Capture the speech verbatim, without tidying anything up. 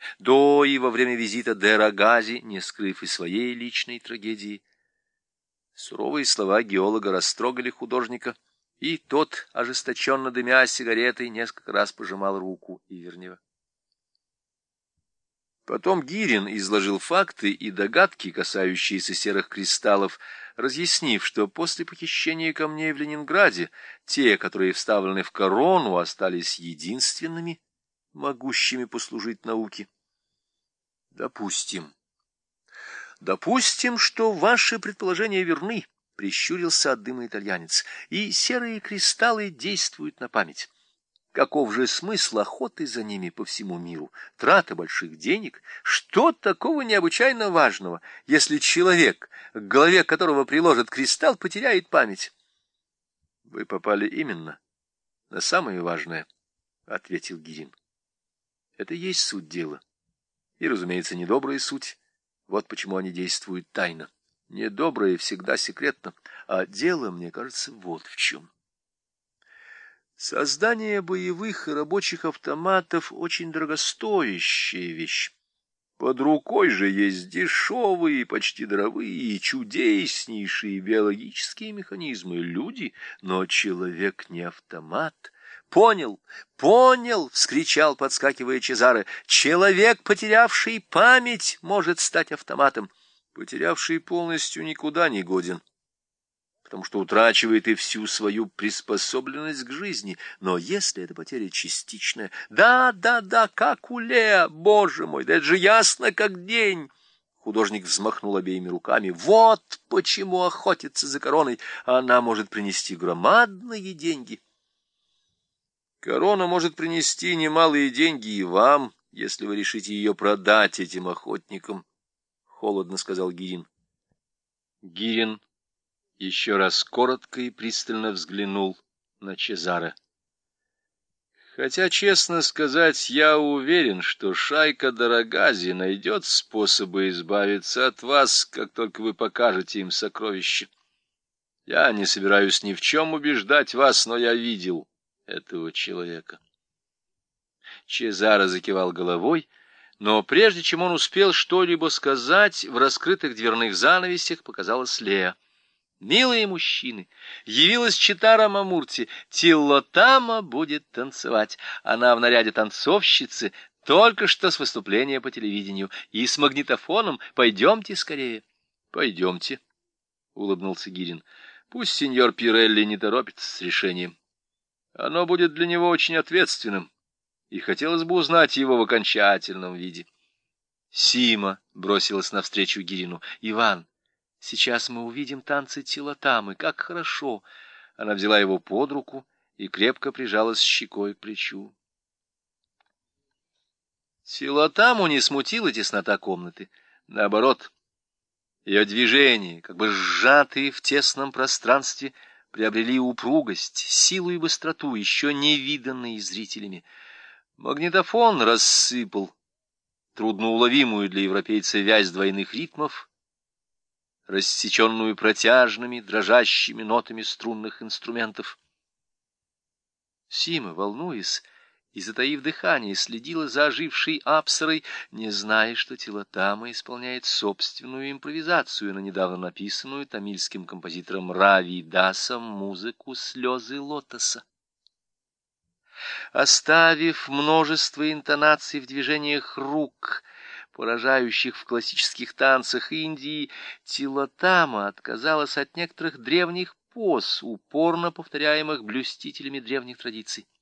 до и во время визита Дера Гази, не скрыв и своей личной трагедии. Суровые слова геолога растрогали художника, и тот, ожесточенно дымя сигаретой, несколько раз пожимал руку Ивернева. Потом Гирин изложил факты и догадки, касающиеся серых кристаллов, разъяснив, что после похищения камней в Ленинграде те, которые вставлены в корону, остались единственными, могущими послужить науке. Допустим. Допустим, что ваши предположения верны, прищурился от дыма итальянец, и серые кристаллы действуют на память. Каков же смысл охоты за ними по всему миру, трата больших денег? Что такого необычайно важного, если человек, к голове которого приложат кристалл, потеряет память? — Вы попали именно на самое важное, — ответил Гирин. — Это и есть суть дела. И, разумеется, недобрая суть. Вот почему они действуют тайно. Недоброе всегда секретно, а дело, мне кажется, вот в чем. Создание боевых и рабочих автоматов — очень дорогостоящая вещь. Под рукой же есть дешевые, почти даровые, чудеснейшие биологические механизмы, люди, но человек не автомат. «Понял, понял!» — вскричал, подскакивая Чезаре. «Человек, потерявший память, может стать автоматом. Потерявший полностью никуда не годен, потому что утрачивает и всю свою приспособленность к жизни. Но если эта потеря частичная... Да, да, да, как у Леа, боже мой, да это же ясно как день!» Художник взмахнул обеими руками. «Вот почему охотиться за короной. Она может принести громадные деньги». «Корона может принести немалые деньги и вам, если вы решите ее продать этим охотникам», — холодно сказал Гирин. Гирин еще раз коротко и пристально взглянул на Чезаре. «Хотя, честно сказать, я уверен, что шайка Дорогази найдет способы избавиться от вас, как только вы покажете им сокровище. Я не собираюсь ни в чем убеждать вас, но я видел этого человека». Чезаре закивал головой, но прежде чем он успел что-либо сказать, в раскрытых дверных занавесях показалась Леа. «Милые мужчины, явилась Читара Мамурти, Тиллотама будет танцевать. Она в наряде танцовщицы, только что с выступления по телевидению, и с магнитофоном. Пойдемте скорее». «Пойдемте», — улыбнулся Гирин. «Пусть сеньор Пирелли не торопится с решением. Оно будет для него очень ответственным, и хотелось бы узнать его в окончательном виде». Сима бросилась навстречу Гирину. «Иван, сейчас мы увидим танцы Тиллотамы. Как хорошо!» Она взяла его под руку и крепко прижалась щекой к плечу. Тиллотаму не смутила теснота комнаты. Наоборот, ее движения, как бы сжатые в тесном пространстве, приобрели упругость, силу и быстроту, еще не виданные зрителями. Магнитофон рассыпал трудноуловимую для европейца вязь двойных ритмов, рассеченную протяжными, дрожащими нотами струнных инструментов. Сима, волнуясь и затаив дыхание, следила за ожившей апсарой, не зная, что Тиллотама исполняет собственную импровизацию на недавно написанную тамильским композитором Рави Дасом музыку «Слезы лотоса». Оставив множество интонаций в движениях рук, поражающих в классических танцах Индии, Тиллотама отказалась от некоторых древних поз, упорно повторяемых блюстителями древних традиций.